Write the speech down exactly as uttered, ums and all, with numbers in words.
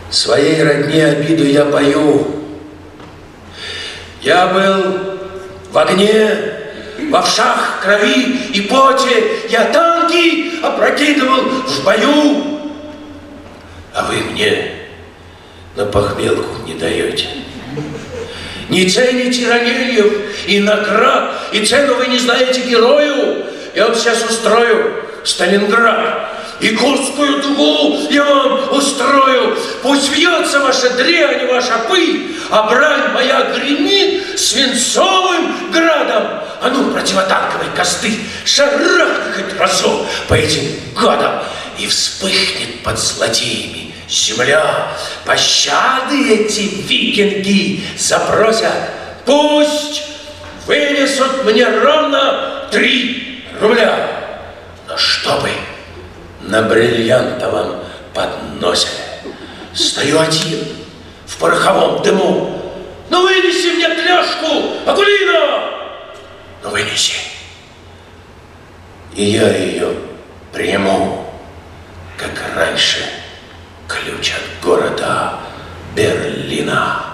Своей родне обиду я пою. Я был в огне, во вшах, крови и поте. Я танки опрокидывал в бою. А вы мне на похмелку не даете. Не цените ранениев и наград, и цену вы не знаете герою. Я вот сейчас устрою Сталинград, и Курскую дугу я вам устрою. Пусть вьется ваша дрянь, ваша пыль, а брань моя гремит свинцовым градом. А ну, противотанковой косты, шарахнет разок по этим гадам, и вспыхнет под злодеями земля. Пощады эти викинги запросят. Пусть вынесут мне ровно три рубля. Но чтобы на бриллиантовом подносе стою один в пороховом дыму. Ну вынеси мне трешку, Акулина! Ну вынеси. И я ее приму, как раньше, ключ от города Берлина.